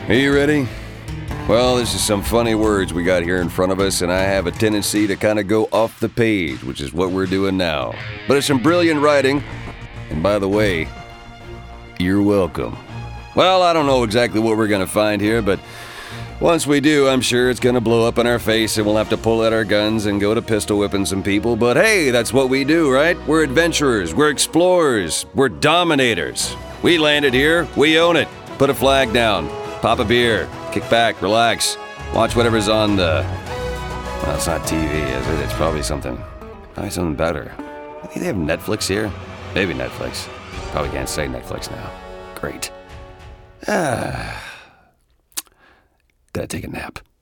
Are you ready? Well, this is some funny words we got here in front of us, and I have a tendency to kind of go off the page, which is what we're doing now. But it's some brilliant writing, and by the way, you're welcome. Well, I don't know exactly what we're going to find here, but once we do, I'm sure it's going to blow up in our face, and we'll have to pull out our guns and go to pistol whipping some people. But hey, that's what we do, right? We're adventurers, we're explorers, we're dominators. We landed here, we own it. Put a flag down, pop a beer, kick back, relax, watch whatever's on the... Well, it's not TV, is it? It's probably something better. I think they have Netflix here. Maybe Netflix. Probably can't say Netflix now. Great. Gotta take a nap.